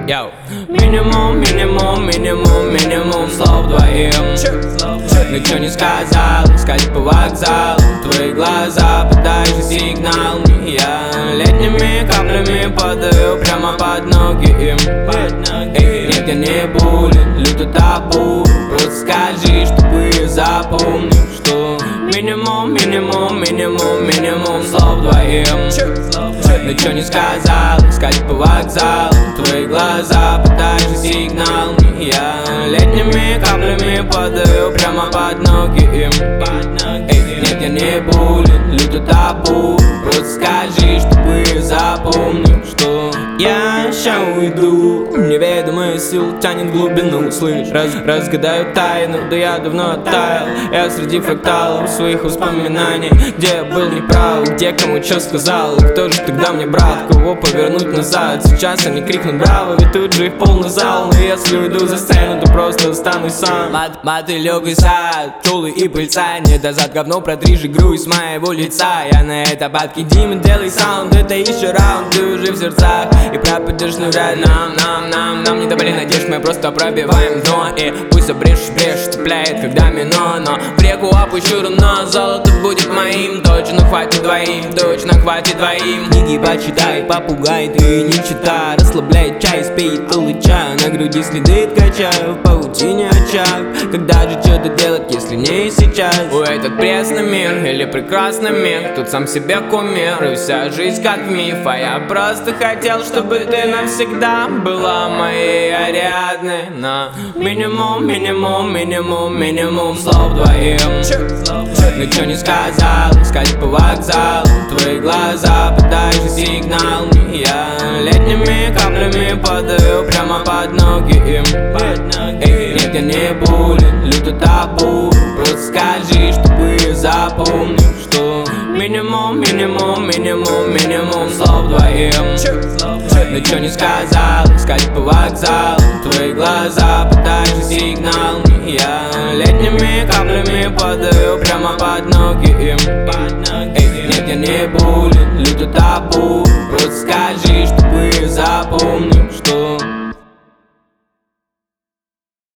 Йоу. Минимум, минимум, минимум, минимум слов двоим. Ничего не сказал, искать по вокзалу. Твои глаза подающие сигнал. Я летними каплями падаю прямо под ноги им. Нет, я не буллин, люто табу. Просто скажи, чтобы я запомнил, что минимум, минимум, минимум, минимум слов двоим. Ничего не сказал, искать по вокзалу. Твои глаза подающие сигнал. Я летними каплями падаю прямо под ноги им. Нет, я не буллин, люто табу. Просто скажи, чтобы я запомнил, что я ща уйду. Неведомая сила тянет глубину. Слышь, разгадаю тайну, да я давно оттаял. Я среди фракталов своих воспоминаний. Где я был неправ, где кому что сказал. И кто же тогда мне брат, кого повернуть назад? Сейчас они крикнут браво, ведь тут же их полный зал. Но если уйду за сцену, то просто останусь сам. Мотылёк и сад, чулы и пыльца. Не дозад говно, протри же грусть с моего лица. Я на это бабки Дима, делай саунд. Это еще раунд, ты уже в сердцах. И пропадешь навряд нам не добавили надежд, мы просто пробиваем дно. И пусть обрежешь брешь, цепляет когда мино. Но в реку опущу руно, золото будет моим. Точно хватит двоим, точно хватит двоим. Книги почитай, попугай, ты не читай. Расслабляет чай, спеет улыча. На груди следы качаю, в паутине очаг. Когда же что-то делать, если не сейчас? У этот пресный мир или прекрасный мир, тут сам себе кумир. И вся жизнь как миф, а я просто хотел, чтобы ты навсегда была моей Ариадной. На минимум, минимум, минимум, минимум слов двоим. Ничего не сказал, искать по вокзалу. Твои глаза подающие сигнал. Я летними каплями падаю прямо под ноги им. Нет, я не буллин, люто табу. Просто скажи, чтобы я запомнил, что минимум, минимум, минимум, минимум слов двоим. Ничего не сказал, искать по вокзалу. Твои глаза подающие сигнал. Я летними каплями падаю прямо под ноги им. Нет, я не буллин, люто табу. Просто скажи, чтобы я запомнил,